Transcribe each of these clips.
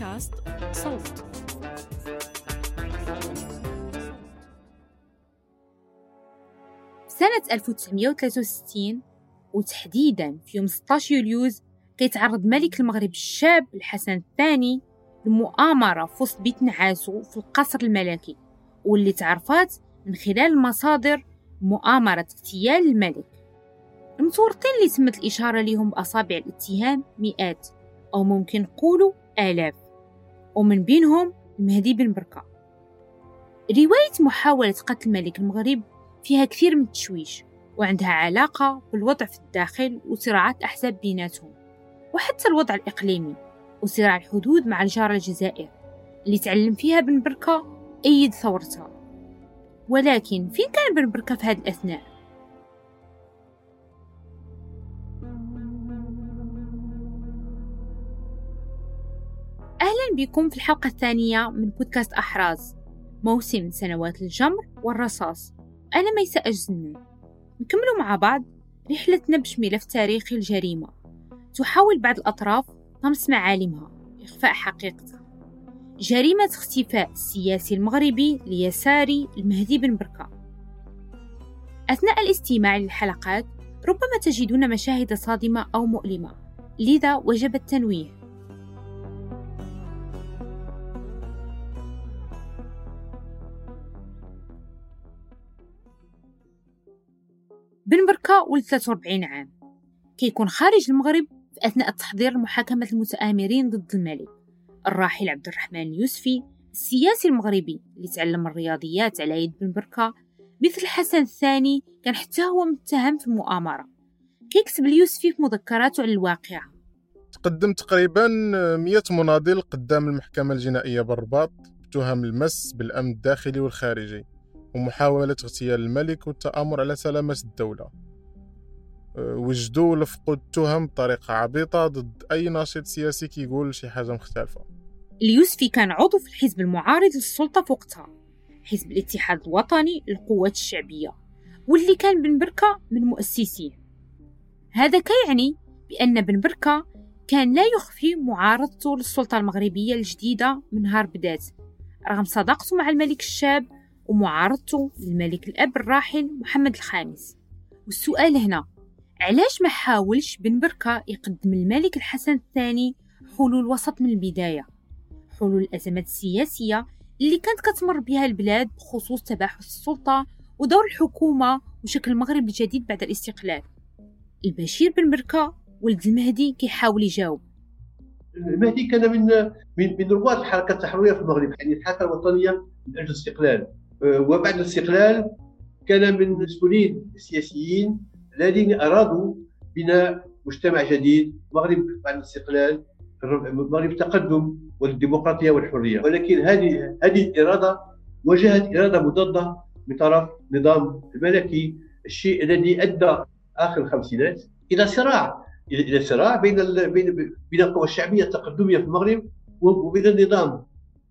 بودكاست صوت. سنة 1963 وتحديداً في يوم 16 يوليوز كيتعرض ملك المغرب الشاب الحسن الثاني لمؤامرة في وسط بيت نعاسو في القصر الملكي، واللي تعرفات من خلال المصادر مؤامرة اغتيال الملك. المتورطين اللي تمت الإشارة لهم بأصابع الاتهام مئات أو ممكن نقولوا آلاف، ومن بينهم المهدي بن بركة. رواية محاولة قتل ملك المغرب فيها كثير من التشويش، وعندها علاقة بالوضع في الداخل وصراعات أحزاب بيناتهم، وحتى الوضع الإقليمي وصراع الحدود مع الجارة الجزائر اللي تعلم فيها بن بركة أيد ثورتها. ولكن فين كان بن بركة في هذه الأثناء؟ أهلا بكم في الحلقة الثانية من بودكاست أحراز، موسم سنوات الجمر والرصاص. أنا ميساء أجزني. نكمل مع بعض رحلتنا باش ملف تاريخي الجريمة تحاول بعض الأطراف طمس معالمها إخفاء حقيقتها. جريمة اختفاء السياسي المغربي اليساري المهدي بن بركة. أثناء الاستماع للحلقات ربما تجدون مشاهد صادمة أو مؤلمة، لذا وجب التنويه. بن بركة ولد 43 عام، كيكون خارج المغرب في أثناء التحضير لمحاكمة المتآمرين ضد الملك الراحل عبد الرحمن اليوسفي، السياسي المغربي اللي تعلم الرياضيات على يد بن بركة. مثل الحسن الثاني كان حتى هو متهم في المؤامرة. كيكتب اليوسفي في مذكراته على الواقعة: تقدم تقريبا 100 مناضل قدام المحكمة الجنائية بالرباط بتهم المس بالأمن الداخلي والخارجي ومحاولة اغتيال الملك والتآمر على سلامة الدولة. وجدوا ولفقوا التهم بطريقة عبيطة ضد أي ناشط سياسي كيقول شي حاجة مختلفة. اليوسفي كان عضو في الحزب المعارض للسلطة في وقتها، حزب الاتحاد الوطني للقوات الشعبية، واللي كان بن بركة من مؤسسيه. هذا كيعني بأن بن بركة كان لا يخفي معارضته للسلطة المغربية الجديدة من نهار بدات، رغم صداقته مع الملك الشاب ومعارضته للملك الأب الراحل محمد الخامس. والسؤال هنا، علاش ما حاولش بن بركة يقدم الملك الحسن الثاني حلول وسط من البداية؟ حلول الأزمات السياسية اللي كانت كتمر بها البلاد بخصوص تباحث السلطة ودور الحكومة وشكل المغرب الجديد بعد الاستقلال. البشير بن بركة ولد المهدي كيحاول يجاوب. المهدي كان من رواد الحركة التحررية في المغرب، يعني الحركة الوطنية من أجل الاستقلال. وبعد الاستقلال كان من المسؤولين السياسيين الذين أرادوا بناء مجتمع جديد. المغرب بعد الاستقلال، المغرب التقدم والديمقراطية والحرية، ولكن هذه الإرادة واجهت إرادة مضادة من طرف النظام الملكي، الشيء الذي أدى آخر الخمسينات إلى صراع بين القوى الشعبية التقدمية في المغرب وبين النظام.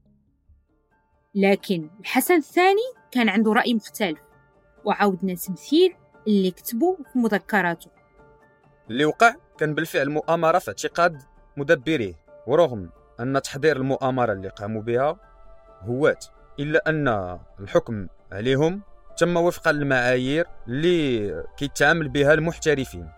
لكن الحسن الثاني كان عنده رأي مختلف، وعاودنا تمثيل اللي كتبه في مذكراته. اللي وقع كان بالفعل مؤامرة في اعتقاد مدبريه، ورغم أن تحضير المؤامرة اللي قاموا بها هوات، إلا أن الحكم عليهم تم وفقا للمعايير اللي كيتعامل بها المحترفين.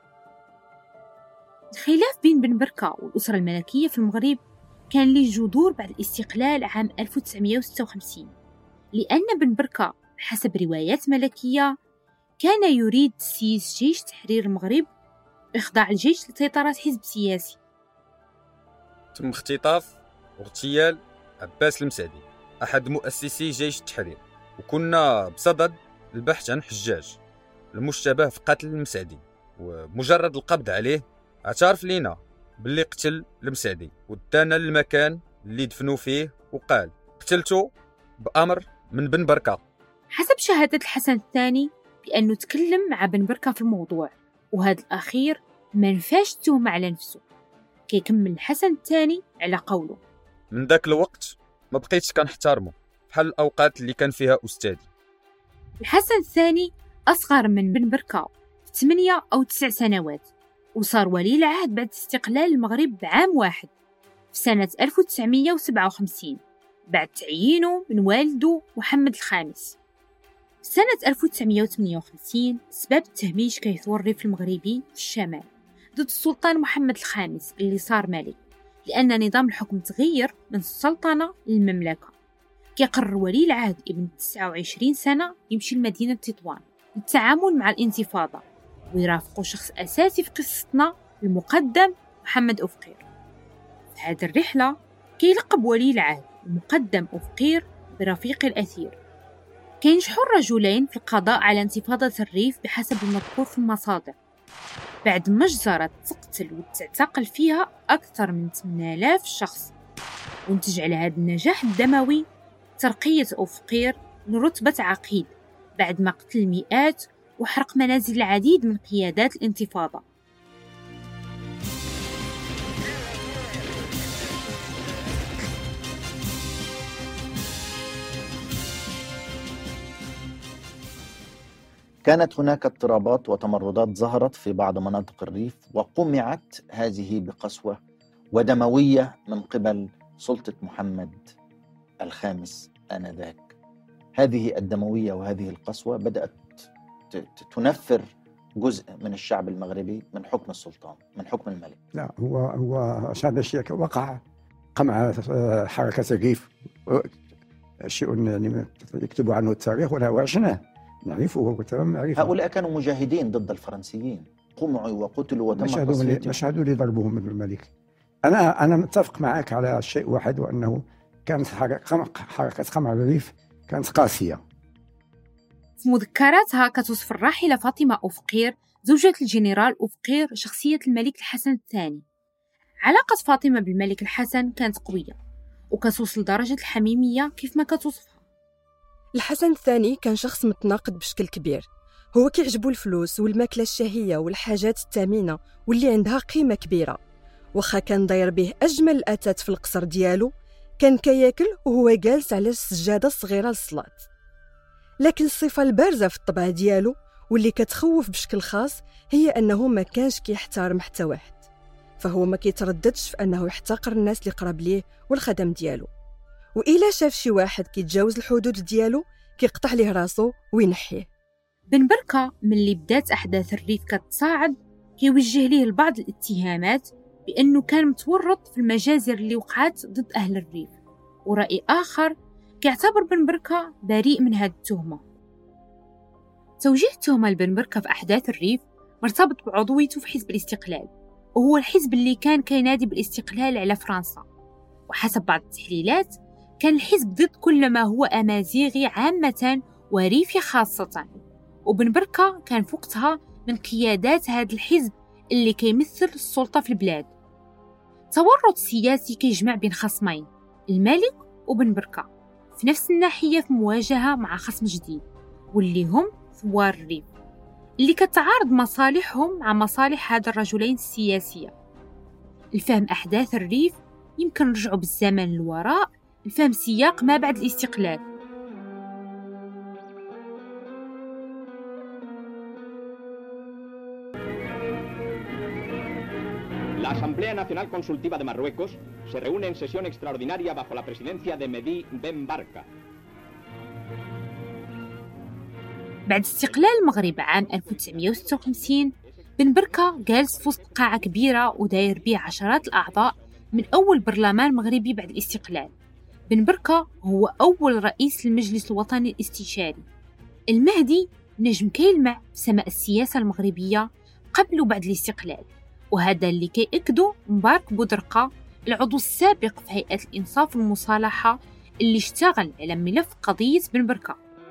الخلاف بين بن بركة والأسرة الملكية في المغرب كان له جذور بعد الاستقلال عام 1956، لأن بن بركة حسب روايات ملكية كان يريد تسييس جيش تحرير المغرب إخضاع الجيش لسيطرة حزب سياسي. تم اختطاف واغتيال عباس المسعدي أحد مؤسسي جيش التحرير، وكنا بصدد البحث عن حجاج المشتبه في قتل المسعدي، ومجرد القبض عليه اعترف لينا باللي قتل المسعدي ودانا للمكان اللي دفنوا فيه وقال قتلته بأمر من بن بركة. حسب شهادة الحسن الثاني بأنه تكلم مع بن بركة في الموضوع، وهذا الأخير ما نفاش التهمة على نفسه. كيكمل الحسن الثاني على قوله: من ذاك الوقت ما بقيتش كنحترمه بحال الأوقات اللي كان فيها أستاذي. الحسن الثاني أصغر من بن بركة 8 أو 9 سنوات، وصار ولي العهد بعد استقلال المغرب بعام واحد. في في سنة 1957 بعد تعيينه من والده محمد الخامس. في سنة 1958 سبب التهميش كيثور الريف المغربي في الشمال ضد السلطان محمد الخامس اللي صار ملك، لأن نظام الحكم تغير من السلطنة للمملكة. كيقرر ولي العهد ابن 29 سنة يمشي لمدينة تطوان للتعامل مع الانتفاضة، ويرافقه شخص أساسي في قصتنا المقدم محمد أفقير. في هذه الرحلة كيلقب ولي العهد المقدم أفقير برفيق الأثير. كينجحوا الرجلين في القضاء على انتفاضة الريف بحسب المذكور في المصادر، بعد مجزرة تقتل وتعتقل فيها أكثر من 8000 شخص، وانتج على هذا النجاح الدموي ترقية أفقير لرتبة عقيد بعد ما قتل المئات وحرق منازل العديد من قيادات الانتفاضة. كانت هناك اضطرابات وتمردات ظهرت في بعض مناطق الريف، وقمعت هذه بقسوة ودموية من قبل سلطة محمد الخامس آنذاك. هذه الدموية وهذه القسوة بدأت تنفر جزء من الشعب المغربي من حكم السلطان، من حكم الملك. لا، هو هذا الشيء وقع قمع حركة الريف، شيء يعني يكتب عنه التاريخ وعشناه نعرفه وتمام. هؤلاء كانوا مجاهدين ضد الفرنسيين، قمعوا وقتلوا وتم تصفيتهم. مشهدوا لضربهم من الملك. أنا متفق معك على شيء واحد، وأنه كانت حركة قمع الريف كانت قاسية. في مذكراتها كتوصف الراحلة فاطمة أفقير زوجة الجنرال أفقير شخصية الملك الحسن الثاني. علاقة فاطمة بالملك الحسن كانت قوية وكتوصل لدرجة الحميمية كيف ما كتوصفها. الحسن الثاني كان شخص متناقض بشكل كبير، هو كيعجبو الفلوس والماكلة الشهية والحاجات الثمينة واللي عندها قيمة كبيرة. وخا كان داير به أجمل الأثاث في القصر ديالو، كان كياكل وهو جالس على السجادة الصغيرة للصلاة. لكن الصفة البارزة في الطبع ديالو واللي كتخوف بشكل خاص هي أنه ما كانش كيحترم حتى واحد، فهو ما كيترددش في أنه يحتقر الناس اللي قرب ليه والخدم ديالو، وإلا شاف شي واحد كيتجاوز الحدود ديالو كيقطع ليه راسو وينحيه. بن بركة ملي بدات أحداث الريف كتصاعد كيوجه ليه البعض الاتهامات بأنه كان متورط في المجازر اللي وقعت ضد أهل الريف، ورأي آخر كيعتبر بن بركة بريء من هذه التهمة. توجيه التهمة لبن بركة في أحداث الريف مرتبط بعضويته في حزب الاستقلال، وهو الحزب اللي كان كينادي بالاستقلال على فرنسا. وحسب بعض التحليلات كان الحزب ضد كل ما هو أمازيغي عامة وريفي خاصة، وبن بركة كان في وقتها من قيادات هذا الحزب اللي كيمثل السلطة في البلاد. تورط سياسي كيجمع بين خصمين، الملك وبن بركة، في نفس الناحية في مواجهة مع خصم جديد واللي هم ثوار الريف، اللي كتعارض مصالحهم مع مصالح هذا الرجلين السياسية. الفهم أحداث الريف يمكن نرجعوا بالزمن الوراء لفهم سياق ما بعد الاستقلال. La Asamblea Nacional Consultiva de Marruecos se reúne en sesión extraordinaria bajo la presidencia de Mehdi Ben Barka. بعد استقلال المغرب عام 1956 بن بركة جالس في وسط قاعة كبيرة وداير بيه عشرات الأعضاء من أول برلمان مغربي بعد الاستقلال. بن بركة هو أول رئيس للمجلس الوطني الاستشاري. المهدي نجم كيلمع في سماء السياسة المغربية قبل وبعد الاستقلال، وهذا اللي كيأكده مبارك بودرقة العضو السابق في هيئة الإنصاف والمصالحة اللي اشتغل على ملف قضية بن بركة.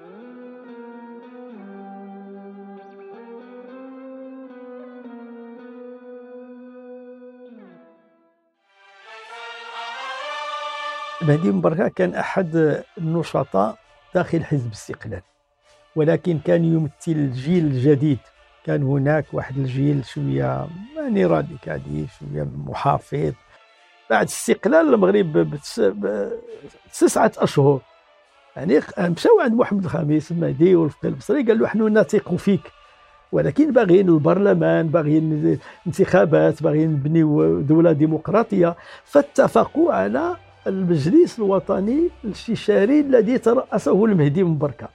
مهدي بن بركة كان أحد النشطاء داخل حزب الاستقلال، ولكن كان يمثل الجيل الجديد. كان هناك واحد الجيل شوية يعني راديكالي، شوية محافظ. بعد استقلال المغرب ب9 أشهر يعني مشاو عند محمد الخامس المهدي والفقيه البصري، قال له: نحن نثق فيك ولكن باغيين البرلمان، باغيين انتخابات، باغيين نبنيو دولة ديمقراطية، فاتفقوا على المجلس الوطني الاستشاري الذي ترأسه المهدي بن بركة.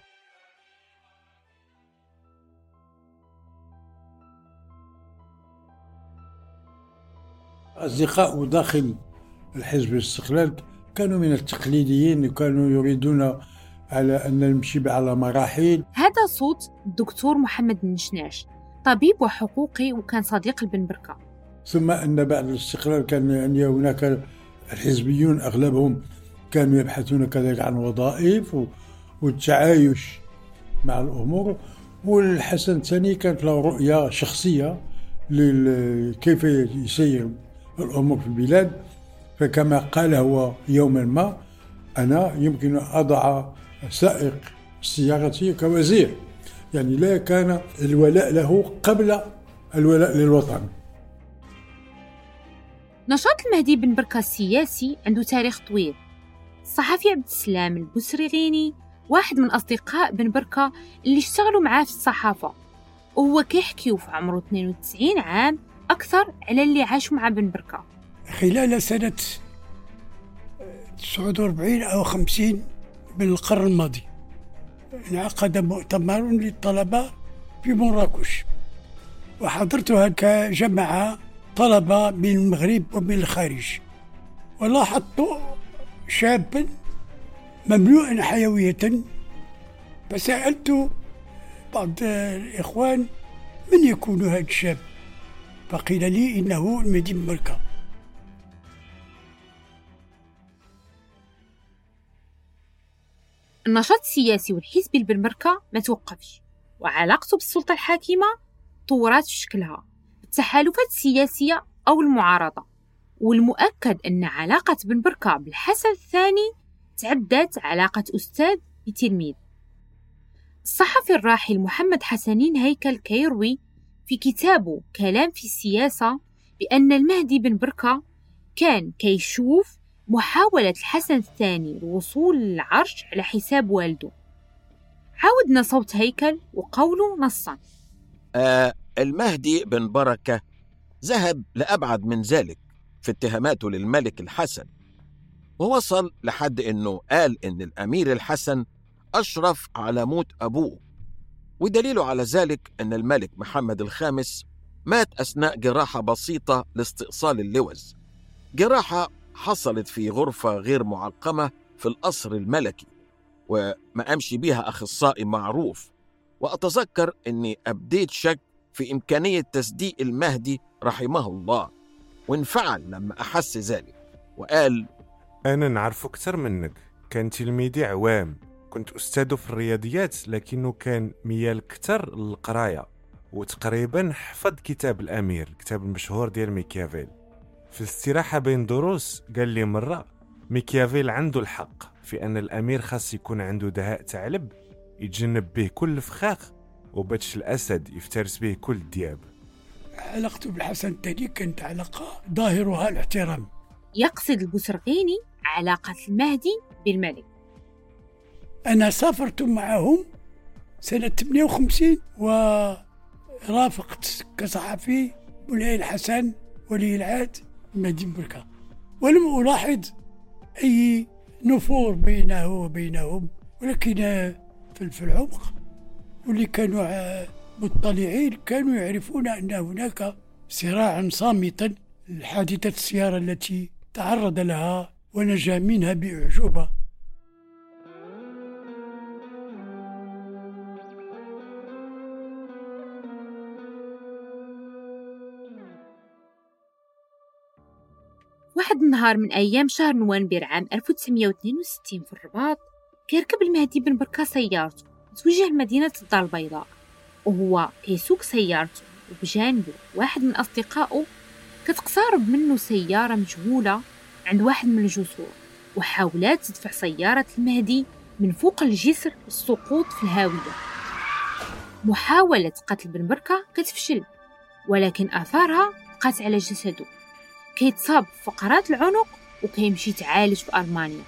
أصدقاء داخل الحزب الاستقلال كانوا من التقليديين، وكانوا يريدون على أن نمشي على مراحل. هذا صوت الدكتور محمد النشناش، طبيب وحقوقي وكان صديق لبن بركة. ثم أن بعد الاستقلال كان يعني هناك الحزبيون أغلبهم كانوا يبحثون كذلك عن وظائف والتعايش مع الأمور. والحسن الثاني كانت له رؤية شخصية كيف يسير الأمور في البلاد، فكما قال هو يوما ما: أنا يمكن أن أضع سائق سيارتي كوزير. يعني لا كان الولاء له قبل الولاء للوطن. نشاط المهدي بن بركة السياسي عنده تاريخ طويل. الصحفي عبد السلام البسرغيني واحد من أصدقاء بن بركة اللي اشتغلوا معاه في الصحافة، وهو كيحكيو في عمره 92 عام أكثر على اللي عاشوا مع بن بركة. خلال سنة 49 أو 50 من القرن الماضي انعقد مؤتمر للطلبة في مراكش، وحضرتها كجماعة طلبة من المغرب ومن الخارج، ولاحظت شابا مملوءا حيوية، فسألت بعض الإخوان: من يكون هذا الشاب؟ فقيل لي إنه المهدي بن بركة. النشاط السياسي والحزبي لبن بركة ما توقفش، وعلاقته بالسلطة الحاكمة طورات في شكلها التحالفات السياسية أو المعارضة. والمؤكد أن علاقة بن بركة بالحسن الثاني تعدت علاقة أستاذ بتلميذ. الصحفي الراحل محمد حسنين هيكل كيروي في كتابه كلام في السياسة بأن المهدي بن بركة كان كيشوف محاولة الحسن الثاني الوصول للعرش على حساب والده. عاودنا صوت هيكل وقوله نصا: المهدي بن بركة ذهب لأبعد من ذلك في اتهاماته للملك الحسن، ووصل لحد أنه قال إن الأمير الحسن أشرف على موت أبوه، ودليل على ذلك أن الملك محمد الخامس مات أثناء جراحة بسيطة لاستئصال اللوز، جراحة حصلت في غرفة غير معقمة في القصر الملكي، وما أمشي بها أخصائي معروف. وأتذكر أني أبديت شك في إمكانية تصديق المهدي رحمه الله، وانفعل لما أحس ذلك وقال: أنا نعرف أكثر منك، كان تلميذي عوام، كنت أستاذ في الرياضيات، لكنه كان ميال كتر للقراية، وتقريبا حفظ كتاب الأمير، الكتاب المشهور ديال ميكيافيل. في الاستراحة بين دروس قال لي مرة: ميكيافيل عنده الحق في أن الأمير خاص يكون عنده دهاء ثعلب يتجنب به كل فخاخ، وباتش الأسد يفترس به كل الدياب. علاقته بالحسن الثاني كانت علاقة ظاهرها الاحترام. يقصد البسرغيني علاقة المهدي بالملك. أنا سافرت معهم سنة 58 ورافقت كصحفي مولاي الحسن ولي العهد المهدي بن بركة، ولم ألاحظ أي نفور بينه وبينهم، ولكن في العمق واللي كانوا مطلعين كانوا يعرفون أن هناك صراعا صامتا. الحادثة السيارة التي تعرض لها ونجا منها بأعجوبة. واحد النهار من أيام شهر نوفمبر عام 1962 في الرباط، كيركب المهدي بن بركة سيارته وتوجه لمدينة الدار البيضاء، وهو كيسوق سيارته وبجانبه واحد من أصدقائه. كتقترب منه سيارة مجهولة عند واحد من الجسور، وحاولت تدفع سيارة المهدي من فوق الجسر للسقوط في الهاوية. محاولة قتل بن بركة كتفشل، ولكن آثارها بقات على جسده، كيتصاب بفقرات العنق وكيمشي يتعالج في ألمانيا.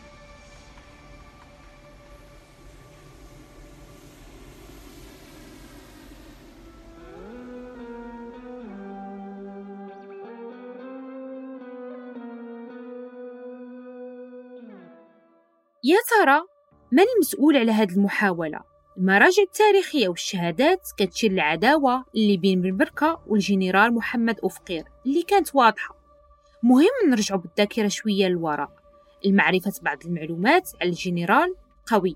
يا ترى من المسؤول على هذه المحاولة؟ المراجع التاريخية والشهادات كتشير للعداوة اللي بين بن بركة والجنرال محمد أوفقير اللي كانت واضحة. مهم نرجعوا بالذاكرة شوية للوراء لمعرفة بعض المعلومات على الجنرال قوي.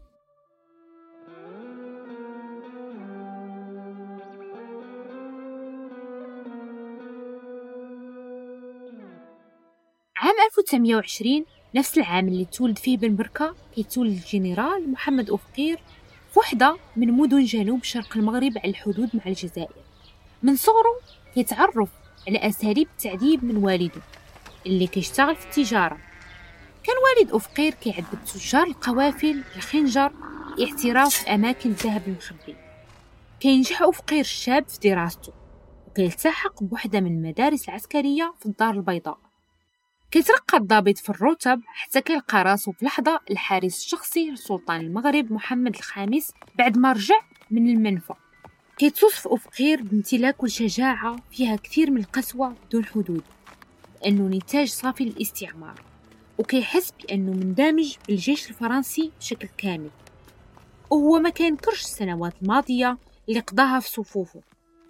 عام 1920 نفس العام اللي تولد فيه بن بركة كيتولد الجنرال محمد أوفقير في وحدة من مدن جنوب شرق المغرب على الحدود مع الجزائر. من صغره كيتعرف على أساليب التعذيب من والده اللي كيشتغل في التجارة. كان والد أوفقير كيعذب تجار القوافل الخنجر اعتراف بأماكن الذهب المخبي. كينجح أوفقير الشاب في دراسته وكيلتحق بوحدة من المدارس العسكرية في الدار البيضاء. كيترقى الضابط في الرتب حتى كيلقى راسو في لحظة الحارس الشخصي لسلطان المغرب محمد الخامس بعد ما رجع من المنفى. كيتوصف أوفقير بامتلاك وشجاعة فيها كثير من القسوة بدون حدود، لأنه نتاج صافي للاستعمار، وكيحس بأنه مندمج بالجيش الفرنسي بشكل كامل، وهو ما كينكرش السنوات الماضية اللي قضاها في صفوفه.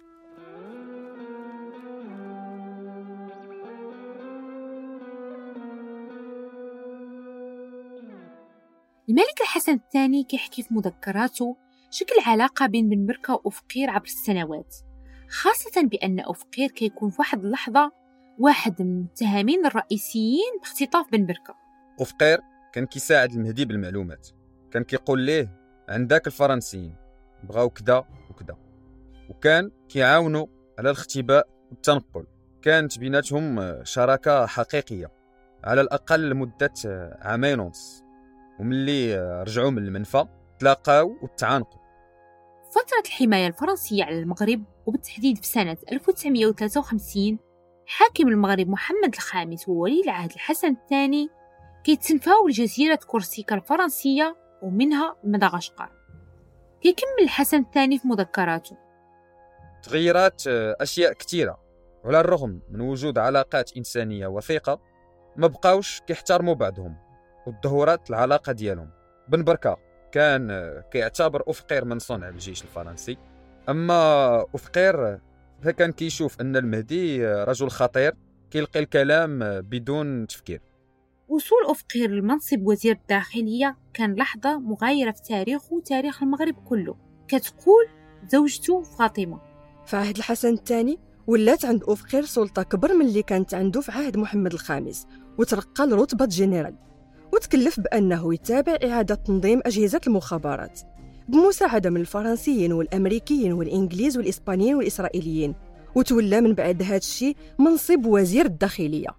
الملك الحسن الثاني كيحكي في مذكراته شكل العلاقة بين بن بركة وأوفقير عبر السنوات، خاصة بأن أوفقير كيكون في واحد اللحظة واحد من المتهمين الرئيسيين باختطاف بن بركة. أوفقير كان كيساعد المهدي بالمعلومات، كان كيقول ليه عندك الفرنسيين بغاو كذا وكذا، وكان كيعاونوا على الاختباء والتنقل. كانت بيناتهم شراكة حقيقية على الأقل لمدة 2 عام ونص، وملي رجعوا من المنفى تلاقاو وتعانقوا. فترة الحماية الفرنسية على المغرب وبالتحديد في سنة 1953 حاكم المغرب محمد الخامس وولي العهد الحسن الثاني كيتنفاو لجزيرة كورسيكا الفرنسية ومنها مدغشقر. كيكمل الحسن الثاني في مذكراته: تغيرات أشياء كثيرة، وعلى الرغم من وجود علاقات إنسانية وثيقة ما بقاوش كيحترموا بعضهم وتدهورات العلاقة ديالهم. بن بركة كان كيعتبر أوفقير من صنع الجيش الفرنسي، أما أوفقير فكان كيشوف أن المهدي رجل خطير كيلقي الكلام بدون تفكير. وصول أوفقير لمنصب وزير الداخلية كان لحظة مغايرة في تاريخه وتاريخ المغرب كله. كتقول زوجته فاطمة: في عهد الحسن الثاني ولات عند أوفقير سلطة كبر من اللي كانت عنده في عهد محمد الخامس، وترقى لرتبة جنرال، وتكلف بأنه يتابع إعادة تنظيم أجهزة المخابرات بمساعدة من الفرنسيين والأمريكيين والإنجليز والإسبانيين والإسرائيليين، وتولى من بعد هذا الشيء منصب وزير الداخلية.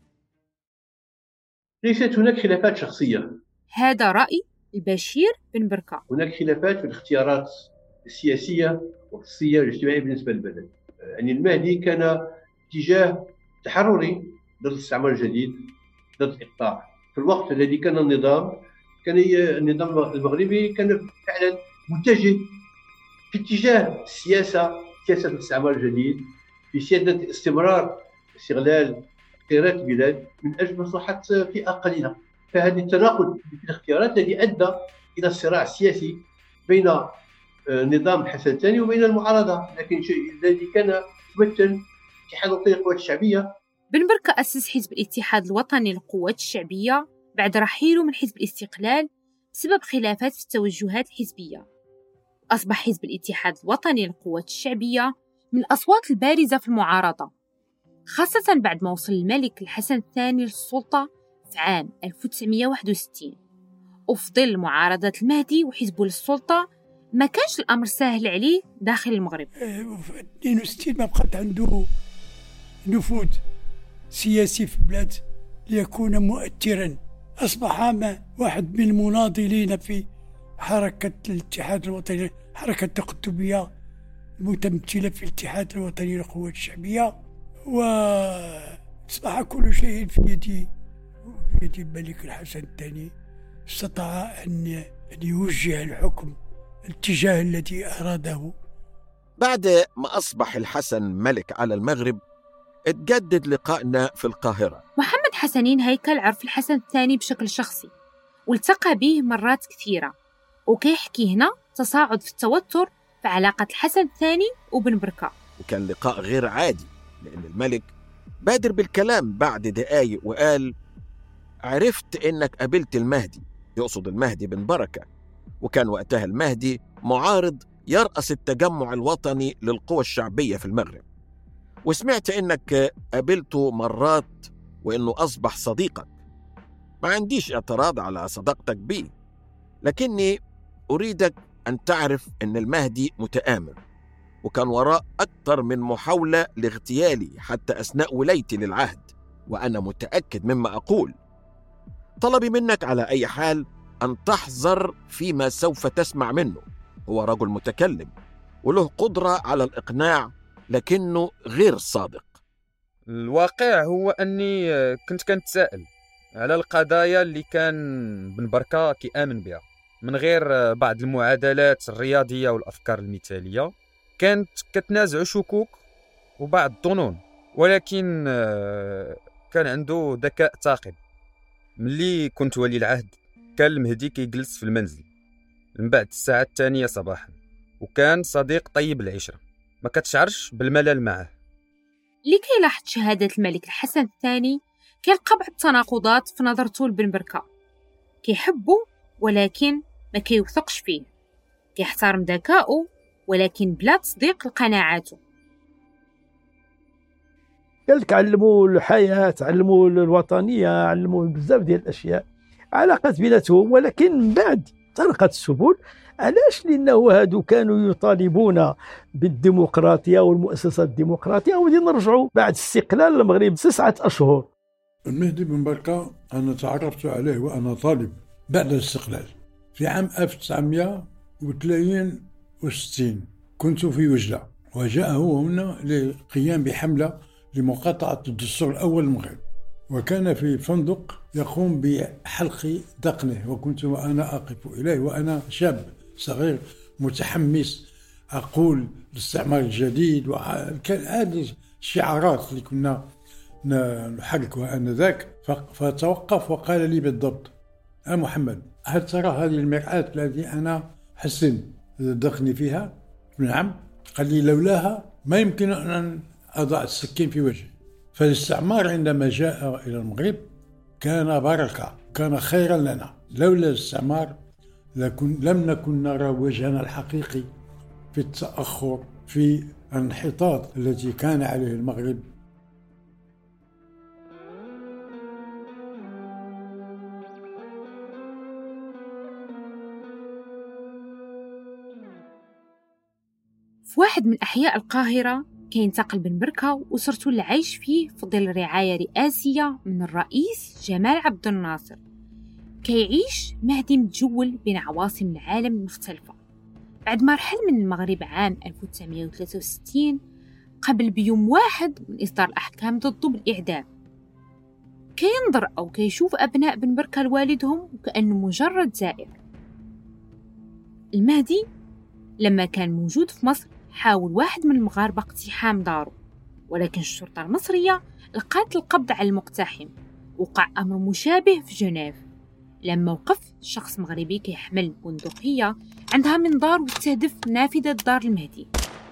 ليست هناك خلافات شخصية، هذا رأي البشير بن بركة. هناك خلافات في الاختيارات السياسية والشخصية والاجتماعية بالنسبة للبلد. يعني المهدي كان اتجاه تحرري ضد الاستعمار الجديد، ضد الإقطاع. في الوقت الذي كان النظام المغربي كان فعلا متجه في اتجاه سياسة الاستعمار الجديد، في سيادة استمرار استغلال خيرات البلاد من أجل مصلحة فئة قليلة. فهذا التناقض في الاختيارات الذي أدى إلى الصراع السياسي بين نظام الحسن الثاني وبين المعارضة، لكن الذي كان يمثل اتحاد الوطني للقوات الشعبية. بن بركة أسس حزب الاتحاد الوطني للقوات الشعبية بعد رحيله من حزب الاستقلال بسبب خلافات في التوجهات الحزبية. أصبح حزب الاتحاد الوطني للقوات الشعبية من الأصوات البارزة في المعارضة، خاصة بعد ما وصل الملك الحسن الثاني للسلطة في عام 1961. وفي ظل معارضة المهدي وحزبه للسلطة ما كانش الأمر سهل عليه داخل المغرب. في 62 ما بقات عنده نفوذ سياسي في البلاد ليكون مؤثرا. أصبح واحد من المناضلين في حركة الاتحاد الوطني، حركة التقطبية المتمثلة في الاتحاد الوطني للقوات الشعبية، وأصبح كل شيء في يد الملك الحسن الثاني. استطاع أن يوجه الحكم الاتجاه الذي أراده. بعد ما أصبح الحسن ملك على المغرب اتجدد لقائنا في القاهرة. محمد حسنين هيكل عرف الحسن الثاني بشكل شخصي، والتقى به مرات كثيرة، وكيحكي هنا تصاعد في التوتر في علاقة الحسن الثاني وبن بركة. وكان لقاء غير عادي، لأن الملك بادر بالكلام بعد دقايق وقال: عرفت إنك قابلت المهدي، يقصد المهدي بن بركة، وكان وقتها المهدي معارض يرأس التجمع الوطني للقوى الشعبية في المغرب، وسمعت إنك قابلته مرات وإنه أصبح صديقك. ما عنديش اعتراض على صداقتك بيه، لكني أريدك أن تعرف إن المهدي متآمر، وكان وراء أكثر من محاولة لاغتيالي حتى أثناء ولايتي للعهد، وأنا متأكد مما أقول. طلبي منك على أي حال أن تحذر فيما سوف تسمع منه. هو رجل متكلم وله قدرة على الإقناع، لكنه غير صادق. الواقع هو أني كنت كنتسائل على القضايا اللي كان بن بركة كيآمن بها، من غير بعض المعادلات الرياضية والأفكار المثالية. كانت كتنازع شكوك وبعض الظنون، ولكن كان عنده ذكاء ثاقب. ملي كنت ولي العهد كان المهدي كيجلس في المنزل من بعد الساعة 2 صباحا، وكان صديق طيب العشرة، ما كتشعرش بالملل معه. اللي كيلاحظ شهادة الملك الحسن الثاني كيلقى بعض التناقضات في نظرته لبن بركة. كيحبه ولكن ما كيوثقش فيه، كيحترم ذكائه ولكن بلا تصديق لقناعاته. قالك علموا الحياة، علموا الوطنية، علموا بزاف ديال الأشياء، علاقات بيناتهم، ولكن من بعد طرقت السبل. علاش؟ لأنه هادو كانوا يطالبون بالديمقراطية والمؤسسات الديمقراطية، ودي نرجعوا بعد استقلال المغرب 9 أشهر. المهدي بن بركة أنا تعرفت عليه وأنا طالب بعد الاستقلال في عام 1963. كنت في وجدة، وجاء هو هنا للقيام بحملة لمقاطعة الدستور الأول المغرب، وكان في فندق يقوم بحلق دقنه، وكنت وأنا أقف إليه وأنا شاب صغير متحمس أقول الاستعمار الجديد، وكان هذه الشعارات اللي كنا نحركها آنذاك. فتوقف وقال لي بالضبط: محمد، هل ترى هذه المرآة التي أنا حسن دقني فيها؟ نعم. قال لي: لولاها ما يمكن أن أضع السكين في وجهي. فالاستعمار عندما جاء إلى المغرب كان بركة، كان خيرا لنا. لولا الاستعمار لم نكن نرى وجهنا الحقيقي في التأخر، في الانحطاط التي كان عليه المغرب. في واحد من أحياء القاهرة كينتقل بن بركة وأسرته للعيش فيه في ظل رعاية رئاسية من الرئيس جمال عبد الناصر. كيعيش مهدي متجول بين عواصم العالم المختلفة. بعد ما رحل من المغرب عام 1963 قبل بيوم واحد من إصدار الأحكام ضده بالإعدام، كينظر أو كيشوف أبناء بن بركة لوالدهم وكأنه مجرد زائر. المهدي لما كان موجود في مصر حاول واحد من المغاربة اقتحام داره، ولكن الشرطة المصرية لقات القبض على المقتحم. وقع أمر مشابه في جنيف لما وقف شخص مغربي كيحمل بندقية عندها منظار وتهدف نافذة دار المهدي.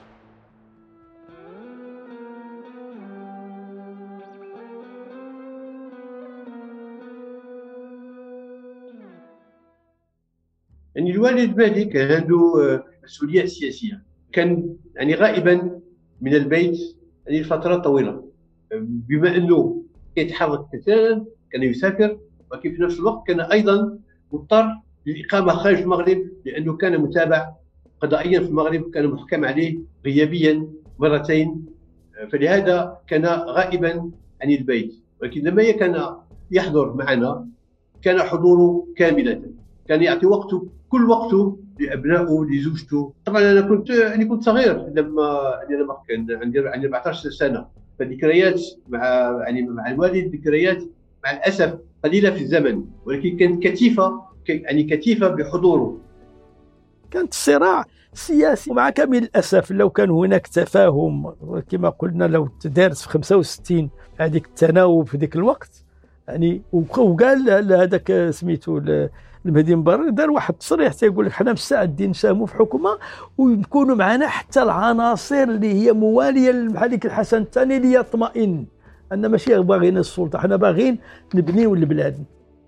يعني الوالد مهدي كان عنده مسؤولية سياسية، كان يعني غائبا من البيت يعني فترة طويلة، بما أنه يتحرك كثيرا، كان يسافر، ولكن في نفس الوقت كان أيضا مضطر للإقامة خارج المغرب، لأنه كان متابع قضائيا في المغرب، كان محكم عليه غيابيا مرتين، فلهذا كان غائبا عن البيت. ولكن لما كان يحضر معنا كان حضوره كاملا، كان يعطي وقته كل وقته لأبنائه لزوجته. طبعا أنا كنت صغير لما كان عندي 14 سنة، فذكريات مع الوالد ذكريات مع الأسف قليلة في الزمن، ولكن كانت كثيفة بحضوره. كانت صراع سياسي، ومع كامل الأسف لو كان هناك تفاهم كما قلنا، لو تدارس في 65 هذيك التناوب في ذيك الوقت، يعني وقال هذاك سميتو المهدي مبارك دار واحد التصريح تيقول لك حنا مستعدين نساهموا في حكومه ويكونوا معنا حتى العناصر اللي هي مواليه للملك الحسن الثاني اللي يطمئن ان ماشي باغيين السلطه، حنا باغيين نبنيو البلاد.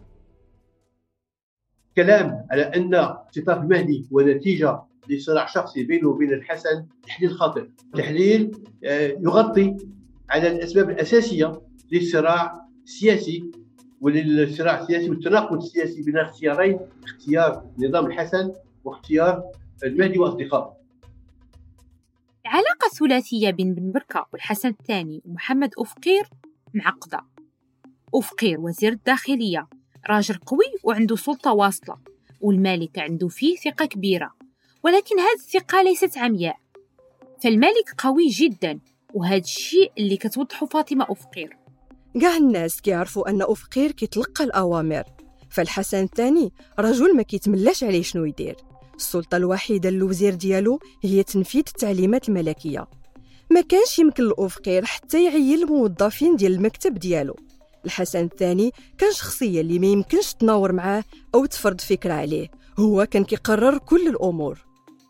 كلام على ان اختطاف المهدي هو نتيجه لصراع شخصي بينه وبين الحسن تحليل خاطئ، تحليل يغطي على الاسباب الاساسيه للصراع السياسي وللصراع السياسي والتناقض السياسي بين اختيارين، اختيار نظام الحسن واختيار المهدي واصدقائه. العلاقة الثلاثية بين بن بركة والحسن الثاني ومحمد أفقير معقدة. أفقير وزير الداخلية راجل قوي وعنده سلطة واصلة، والملك عنده فيه ثقة كبيرة، ولكن هذه الثقة ليست عمياء، فالملك قوي جدا، وهذا الشيء اللي كتوضحه فاطمة أفقير. كاع الناس كيعرفوا ان أفقير كيتلقى الاوامر، فالحسن الثاني رجل ما كيتملاش عليه شنو يدير. السلطه الوحيده للوزير ديالو هي تنفيذ التعليمات الملكيه. ما كانش يمكن لأفقير حتى يعين الموظفين ديال المكتب ديالو. الحسن الثاني كان شخصيه اللي ما يمكنش تناور معاه او تفرض فكره عليه، هو كان كيقرر كل الامور.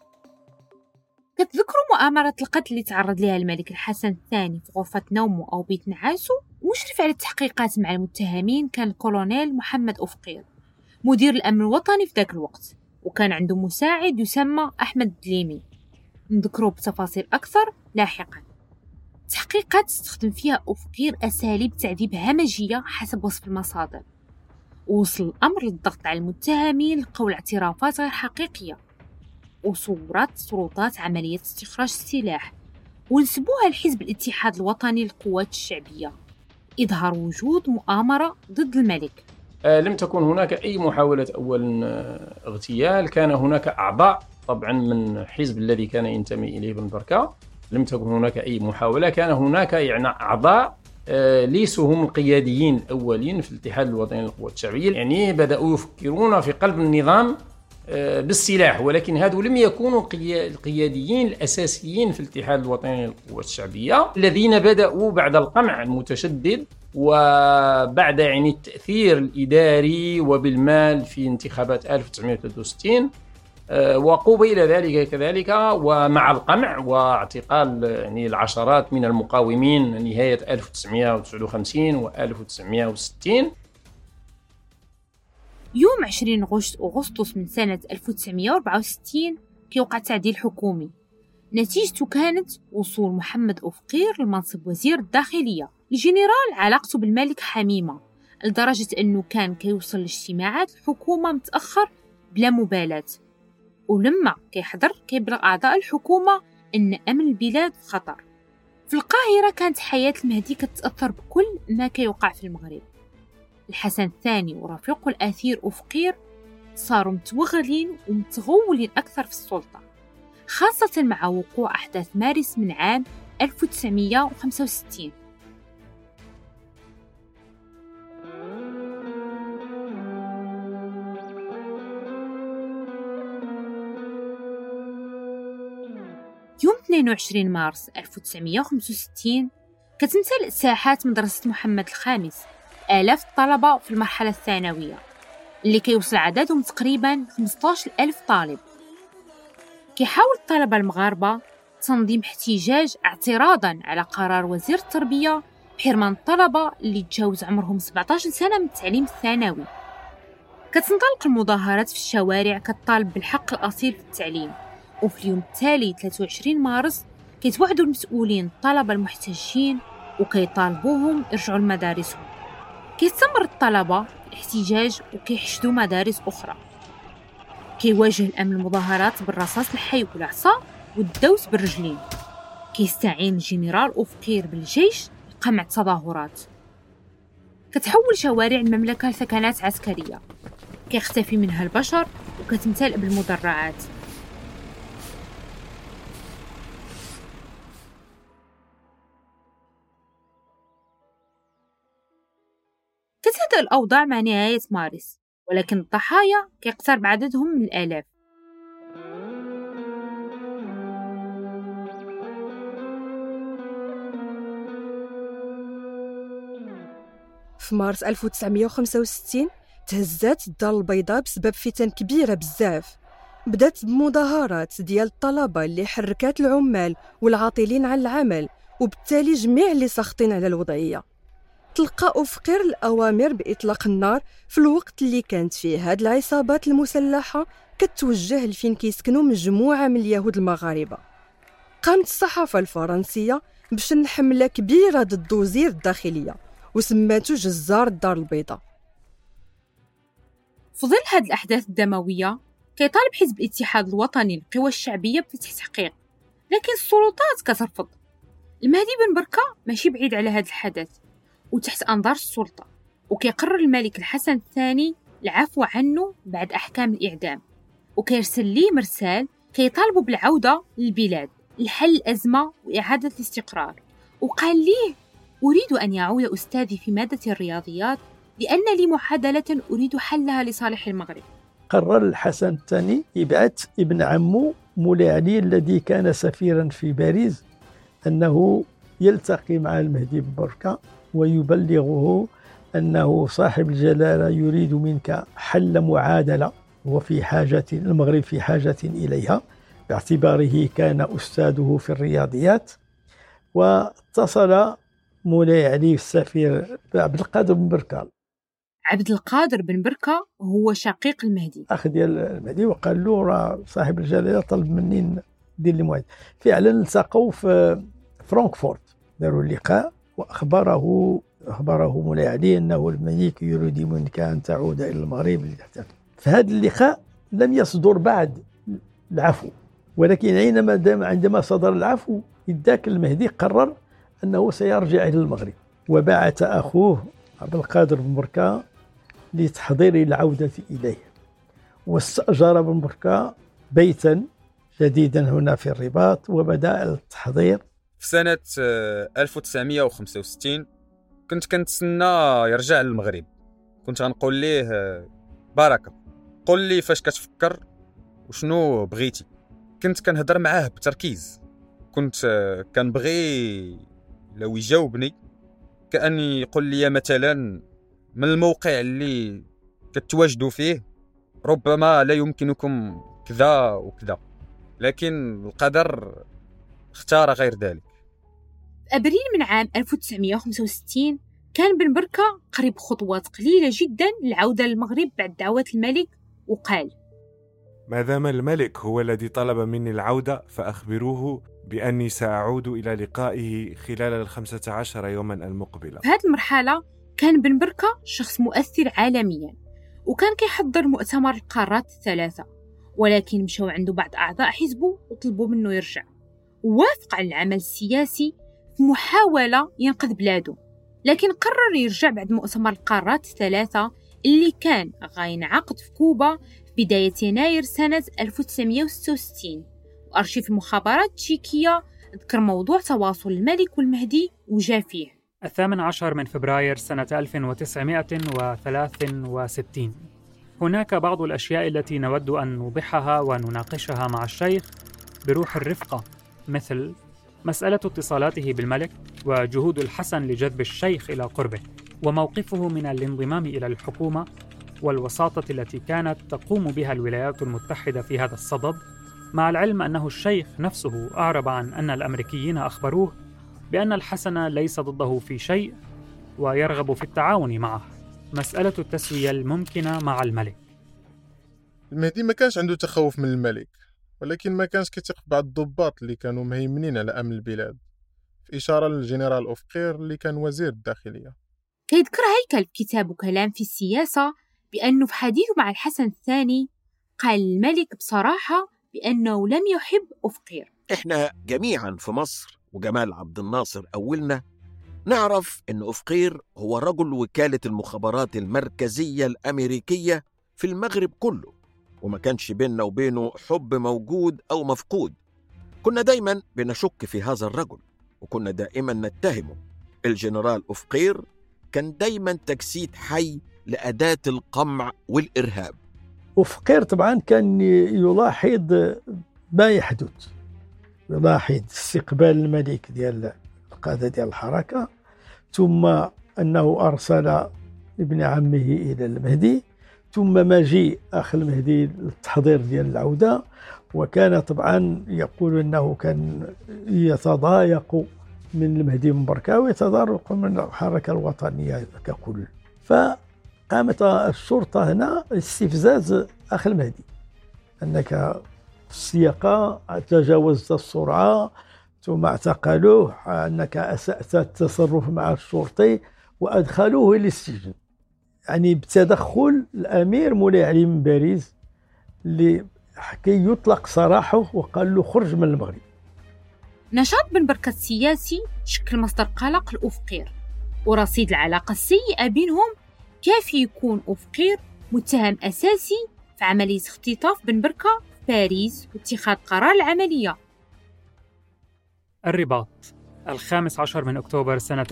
كتذكروا مؤامرة القتل اللي تعرض لها الملك الحسن الثاني في غرفة نومه أو بيت نعاسه؟ مشرف على التحقيقات مع المتهمين كان الكولونيل محمد أفقير، مدير الأمن الوطني في ذاك الوقت، وكان عنده مساعد يسمى أحمد الدليمي، نذكره بتفاصيل أكثر لاحقا. تحقيقات استخدم فيها أفقير أساليب تعذيب همجية حسب وصف المصادر، ووصل الأمر للضغط على المتهمين لقول اعترافات غير حقيقية وصورات سلطات عملية استخراج السلاح، ونسبوها لحزب الاتحاد الوطني للقوات الشعبية، إظهار وجود مؤامرة ضد الملك. لم تكن هناك أي محاولة أولا اغتيال، كان هناك أعضاء طبعا من حزب الذي كان ينتمي إليه بن بركة، لم تكن هناك أي محاولة، كان هناك يعني أعضاء ليسوا هم القياديين الأولين في الاتحاد الوطني للقوات الشعبية، يعني بدأوا يفكرون في قلب النظام بالسلاح، ولكن هذو لم يكونوا القياديين الأساسيين في الاتحاد الوطني للقوات الشعبية الذين بدأوا بعد القمع المتشدد وبعد يعني التأثير الإداري وبالمال في انتخابات 1963 وقوبل ذلك كذلك، ومع القمع واعتقال يعني العشرات من المقاومين نهاية 1959 و 1960. يوم 20 أغسطس من سنة 1964 كيوقع تعديل حكومي، نتيجته كانت وصول محمد أفقير لمنصب وزير الداخلية. الجنرال علاقته بالملك حميمة لدرجة أنه كان كيوصل لاجتماعات الحكومة متأخر بلا مبالاة، ولما كيحضر كيبلغ أعضاء الحكومة أن أمن البلاد خطر. في القاهرة كانت حياة المهدي كتتأثر بكل ما كيوقع في المغرب. الحسن الثاني ورفيقه الأثير أفقير صاروا متوغلين ومتغولين أكثر في السلطة، خاصة مع وقوع أحداث مارس من عام 1965. يوم 22 مارس 1965 كتمتلئ ساحات مدرسة محمد الخامس آلاف الطلبة في المرحلة الثانوية اللي كيوصل عددهم تقريباً 15,000 طالب. كيحاول الطلبة المغاربة تنظيم احتجاج اعتراضاً على قرار وزير التربية بحرمان الطلبة اللي تجاوز عمرهم 17 سنة من التعليم الثانوي. كتنطلق المظاهرات في الشوارع كتطالب بالحق الأصيل في التعليم، وفي اليوم التالي 23 مارس كيتوعدوا المسؤولين الطلبة المحتجين وكيطالبوهم يرجعوا لمدارسهم. كيستمر الطلبة الاحتجاج وكيحشدوا مدارس أخرى. كيواجه الأمن المظاهرات بالرصاص الحي والعصا والدوس بالرجلين. كيستعين الجنرال أفقير بالجيش لقمع التظاهرات. كتحول شوارع المملكة لثكنات عسكرية، كيختفي منها البشر وكتمتلئ بالمدرعات. كتهدأ الأوضاع مع نهاية مارس، ولكن الضحايا كيقترب عددهم من الآلاف. في مارس 1965 تهزات الدار البيضاء بسبب فتن كبيرة بزاف. بدات بمظاهرات ديال الطلبة اللي حركات العمال والعاطلين عن العمل، وبالتالي جميع اللي ساخطين على الوضعية. تلقى أفقير الأوامر بإطلاق النار في الوقت اللي كانت فيه هاد العصابات المسلحة كتوجه لفين كيسكنوا مجموعة من اليهود المغاربة. قامت الصحافة الفرنسية بشن حملة كبيرة ضد وزير الداخلية وسماتو جزار الدار البيضاء. في ظل هاد الأحداث الدموية كيطالب حزب الاتحاد الوطني القوى الشعبية بفتح تحقيق، لكن السلطات كترفض. المهدي بن بركة ماشي بعيد على هاد الحدث وتحت أنظار السلطة، وكيقرر الملك الحسن الثاني العفو عنه بعد أحكام الإعدام، وكيرسل ليه مرسال كيطالبوا بالعودة للبلاد لحل الأزمة وإعادة الاستقرار. وقال ليه: أريد أن يعود أستاذي في مادة الرياضيات لأن لي معادلة أريد حلها لصالح المغرب. قرر الحسن الثاني يبعث ابن عمه مولاي علي الذي كان سفيرا في باريس أنه يلتقي مع المهدي بن بركة ويبلغه أنه صاحب الجلالة يريد منك حل معادلة وفي حاجة المغرب في حاجة إليها، باعتباره كان أستاذه في الرياضيات. واتصل مولاي علي السفير عبد القادر بن بركة. عبد القادر بن بركة هو شقيق المهدي، أخ ديال المهدي، وقال له راه صاحب الجلالة طلب مني ندير لي موعد. فعلا التقوا في فرانكفورت، داروا اللقاء وأخبره مولاي علي أنه الملك يريد منك أن تعود إلى المغرب لتحتفل. في هذا اللقاء لم يصدر بعد العفو، ولكن عندما صدر العفو ذاك المهدي قرر أنه سيرجع إلى المغرب، وبعث أخوه عبد القادر بن بركة لتحضير العودة إليه، واستأجر بن بركة بيتا جديدا هنا في الرباط وبدأ التحضير. في سنة 1965 كنت كنتسنى يرجع للمغرب. كنت غنقول ليه: بركة، قل لي فاش كتفكر وشنو بغيتي. كنت كنهضر معاه بتركيز، كنت كنبغي لو يجاوبني كأن يقول لي مثلا: من الموقع اللي كتواجدوا فيه ربما لا يمكنكم كذا وكذا، لكن القدر اختار غير ذلك. في أبريل من عام 1965 كان بن بركة قريب خطوات قليلة جدا للعودة للمغرب بعد دعوة الملك، وقال: ما دام الملك هو الذي طلب مني العودة فأخبروه بأني سأعود إلى لقائه خلال 15 يوما المقبلة. في هذه المرحلة كان بن بركة شخص مؤثر عالميا، وكان كيحضر مؤتمر القارات الثلاثة، ولكن مشاو عنده بعض أعضاء حزبه وطلبوا منه يرجع، ووافق على العمل السياسي في محاولة ينقذ بلاده. لكن قرر يرجع بعد مؤتمر القارات الثلاثة اللي كان غينعقد في كوبا في بداية يناير سنة 1966. وأرشيف المخابرات التشيكية ذكر موضوع تواصل الملك والمهدي وجا فيه 18 من فبراير سنة 1963. هناك بعض الأشياء التي نود أن نوضحها ونناقشها مع الشيخ بروح الرفقة، مثل مسألة اتصالاته بالملك وجهود الحسن لجذب الشيخ إلى قربه، وموقفه من الانضمام إلى الحكومة والوساطة التي كانت تقوم بها الولايات المتحدة في هذا الصدد، مع العلم أنه الشيخ نفسه أعرب عن أن الأمريكيين أخبروه بأن الحسن ليس ضده في شيء ويرغب في التعاون معه. مسألة التسوية الممكنة مع الملك. المهدي ما كانش عنده تخوف من الملك، ولكن ما كانش كيثق في بعض الضباط اللي كانوا مهيمنين على أمن البلاد، في إشارة للجنرال أفقير اللي كان وزير الداخلية. كيذكر هيكل في كتابه كلام في السياسة بأنه في حديثه مع الحسن الثاني قال الملك بصراحة بأنه لم يحب أفقير. إحنا جميعا في مصر وجمال عبد الناصر أولنا نعرف أن أفقير هو رجل وكالة المخابرات المركزية الأمريكية في المغرب كله، وما كانش بيننا وبينه حب موجود أو مفقود. كنا دايما بنشك في هذا الرجل، وكنا دائما نتهمه. الجنرال أفقير كان دايما تجسيد حي لأداة القمع والإرهاب. أفقير طبعا كان يلاحظ ما يحدث، يلاحظ استقبال الملك ديال القادة ديال الحركة، ثم أنه أرسل ابن عمه إلى المهدي، ثم مجيء أخ المهدي للتحضير ديال العودة. وكان طبعا يقول أنه كان يتضايق من المهدي من بركة ويتضايق من الحركة الوطنية ككل. فقامت الشرطة هنا استفزاز أخ المهدي، أنك في السياقة تجاوزت السرعة، ثم اعتقلوه، أنك أسأت التصرف مع الشرطي وأدخلوه إلى السجن. يعني بتدخل الأمير مولاي علي من باريس كي يطلق سراحه وقال له خرج من المغرب. نشاط بن بركة السياسي شكل مصدر قلق لأفقير، ورصيد العلاقة السيئة بينهم كافي يكون أفقير متهم أساسي في عملية اختطاف بن بركة في باريس واتخاذ قرار العملية. الرباط 15 من أكتوبر سنة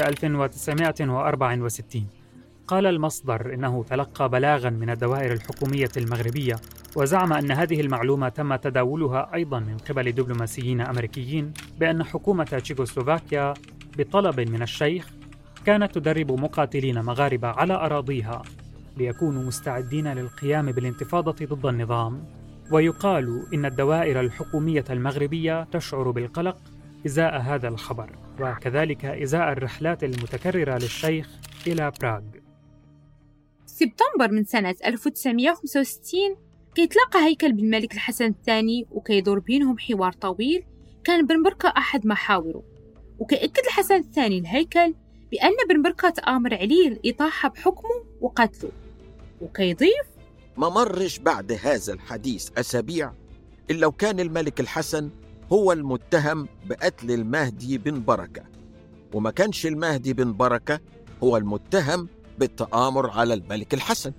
1964. قال المصدر إنه تلقى بلاغاً من الدوائر الحكومية المغربية، وزعم أن هذه المعلومة تم تداولها أيضاً من قبل دبلوماسيين أمريكيين بأن حكومة تشيكوسلوفاكيا بطلب من الشيخ كانت تدرب مقاتلين مغاربة على أراضيها ليكونوا مستعدين للقيام بالانتفاضة ضد النظام. ويقال إن الدوائر الحكومية المغربية تشعر بالقلق إزاء هذا الخبر، وكذلك إزاء الرحلات المتكررة للشيخ إلى براغ. سبتمبر من سنة 1965 كيتلاقى هيكل بالملك الحسن الثاني وكيدور بينهم حوار طويل كان بن بركة أحد محاوره، وكيأكد الحسن الثاني الهيكل بأن بن بركة تآمر عليه الإطاحة بحكمه وقتله، وكيضيف: ما مرش بعد هذا الحديث أسابيع إلا وكان الملك الحسن هو المتهم بقتل المهدي بن بركة، وما كانش المهدي بن بركة هو المتهم بالتآمر على الملك الحسن.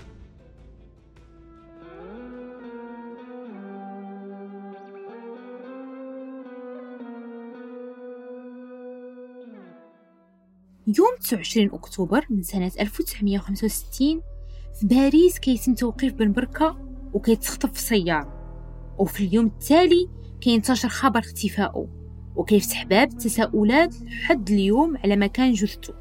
يوم 29 أكتوبر من سنة 1965 في باريس كيتم توقيف بن بركة وكيتخطف في سيارة، وفي اليوم التالي كينتشر خبر اختفائه وكيفتح باب التساؤلات لحد اليوم على مكان جثته.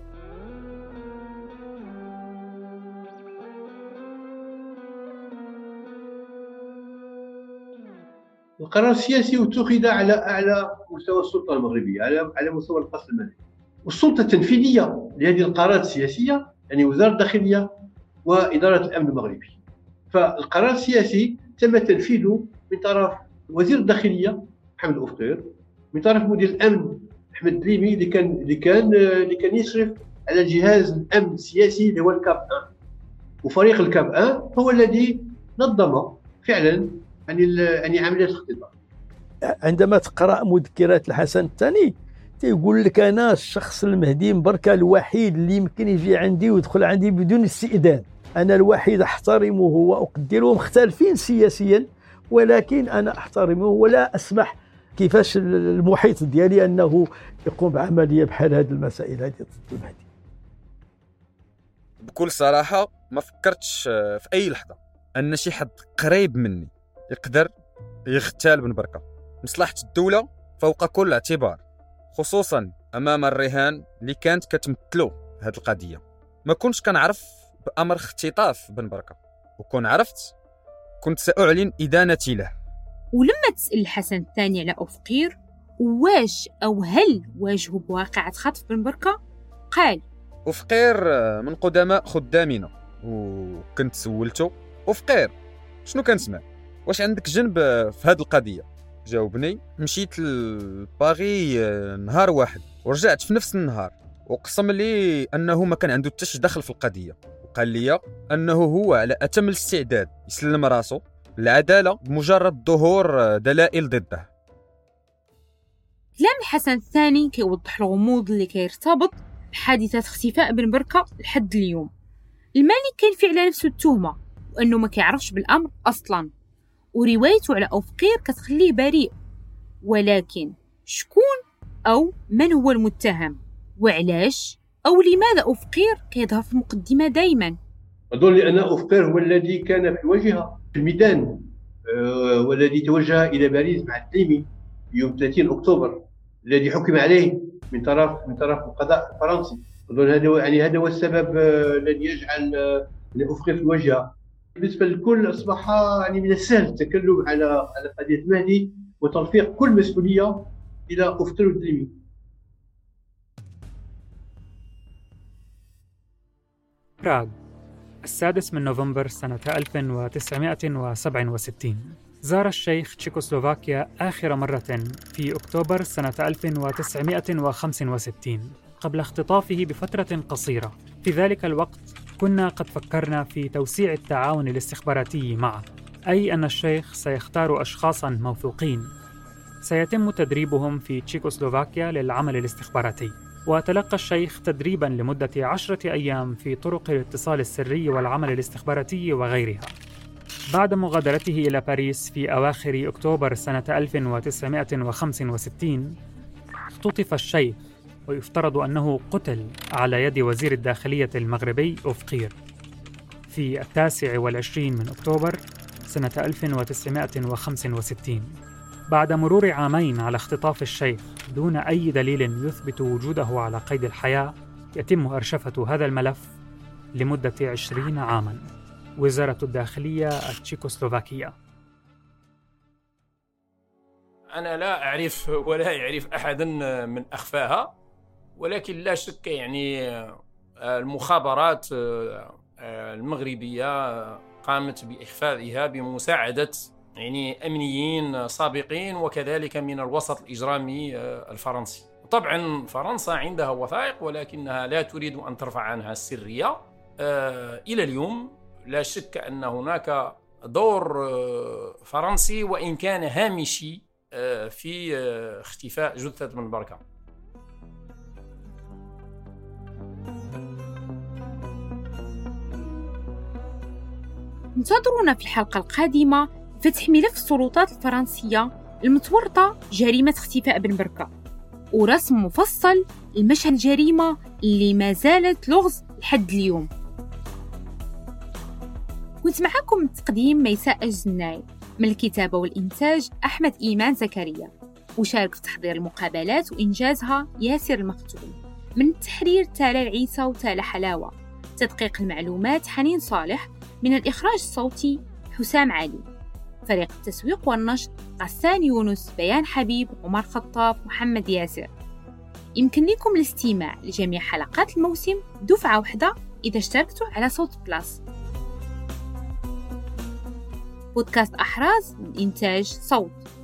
القرار السياسي اتخذ على أعلى مستوى السلطة المغربية، على مستوى القصر الملكي، والسلطة التنفيذية لهذه القرارات السياسية يعني وزارة الداخلية وإدارة الأمن المغربي. فالقرار السياسي تم تنفيذه من طرف وزير الداخلية محمد الأفقير، من طرف مدير الأمن أحمد الدليمي اللي كان يشرف على جهاز الأمن السياسي اللي هو الكاب 1، وفريق الكاب 1 هو الذي نظم فعلا يعني عملية الاختطاف. عندما تقرأ مذكرات الحسن الثاني تيقول لك أنا الشخص المهدي من بركة الوحيد اللي يمكن يجي عندي ويدخل عندي بدون استئذان، أنا الوحيد أحترمه وأقدره، مختلفين سياسيا ولكن أنا أحترمه ولا أسمح كيفاش المحيط ديالي أنه يقوم بعملية بحال هذه المسائل هذه ضد المهدي. بكل صراحة ما فكرتش في أي لحظة أن شي حد قريب مني يقدر يغتال بن بركة. مصلحة الدولة فوق كل اعتبار، خصوصا أمام الرهان اللي كانت كتمثلو هذه القضية. ما كنتش كنعرف بأمر اختطاف بن بركة، وكون عرفت كنت سأعلن إدانتي له. ولما تسأل الحسن الثاني على أفقير واش أو هل واجهوا بواقعة خطف بن بركة، قال: أفقير من قدماء خدامنا. وكنت سولته: أفقير شنو كنسمع؟ واش عندك جنب في هذه القضية؟ جاوبني: مشيت لباغي نهار واحد ورجعت في نفس النهار، وقسم لي أنه ما كان عنده حتى دخل في القضية، وقال لي أنه هو على أتم الاستعداد يسلم راسه العدالة بمجرد ظهور دلائل ضده. كلام الحسن الثاني كيوضح الغموض اللي كيرتبط بحادثة اختفاء بن بركة لحد اليوم. الملك كان في على نفسه التهمة وأنه ما كيعرفش بالأمر أصلاً، وروايته على أفقير كتخليه بريء، ولكن شكون أو من هو المتهم وعلاش أو لماذا أفقير كيظهر في المقدمة دايماً؟ أظن لأن أفقير هو الذي كان في الواجهة في الميدان، والذي توجه إلى باريس مع الدليمي يوم 30 أكتوبر الذي حكم عليه من طرف القضاء الفرنسي. أظن هذا هو السبب الذي يجعل أفقي في الوجه. بالنسبة للكل أصبح يعني من السهل التكلم على قضية مهدي وترفيق كل مسؤولية إلى أفقي والدليمي. براغ 6 نوفمبر سنة 1967. زار الشيخ تشيكوسلوفاكيا آخر مرة في أكتوبر سنة 1965 قبل اختطافه بفترة قصيرة. في ذلك الوقت كنا قد فكرنا في توسيع التعاون الاستخباراتي معه، أي أن الشيخ سيختار أشخاصاً موثوقين سيتم تدريبهم في تشيكوسلوفاكيا للعمل الاستخباراتي. وتلقى الشيخ تدريباً لمدة 10 أيام في طرق الاتصال السري والعمل الاستخباراتي وغيرها. بعد مغادرته إلى باريس في أواخر أكتوبر سنة 1965 اختطف الشيخ، ويفترض أنه قتل على يد وزير الداخلية المغربي أوفقير في 29 من أكتوبر سنة 1965. بعد مرور عامين على اختطاف الشيخ دون أي دليل يثبت وجوده على قيد الحياة، يتم أرشفة هذا الملف لمدة 20 عاماً. وزارة الداخلية التشيكوسلوفاكية. أنا لا أعرف ولا يعرف أحدا من أخفاها، ولكن لا شك يعني المخابرات المغربية قامت بإخفائها بمساعدة يعني أمنيين سابقين وكذلك من الوسط الإجرامي الفرنسي. طبعا فرنسا عندها وثائق ولكنها لا تريد أن ترفع عنها السرية. إلى اليوم لا شك أن هناك دور فرنسي وإن كان هامشي في اختفاء جثة بن بركة. انتظرونا في الحلقة القادمة فتح ملف السلطات الفرنسية المتورطة جريمة اختفاء بن بركة ورسم مفصل لمشهد الجريمة اللي ما زالت لغز لحد اليوم. كنت معكم التقديم ميساء الجناي، من الكتابة والإنتاج أحمد إيمان زكريا، وشارك في تحضير المقابلات وإنجازها ياسر المختوم، من التحرير تالا العيسى وتالا حلاوة، تدقيق المعلومات حنين صالح، من الإخراج الصوتي حسام علي، فريق التسويق والنشر غسان يونس، بيان حبيب، عمر خطاب، محمد ياسر. يمكن لكم الاستماع لجميع حلقات الموسم دفعة واحدة إذا اشتركتوا على صوت بلاس. بودكاست أحراز من إنتاج صوت.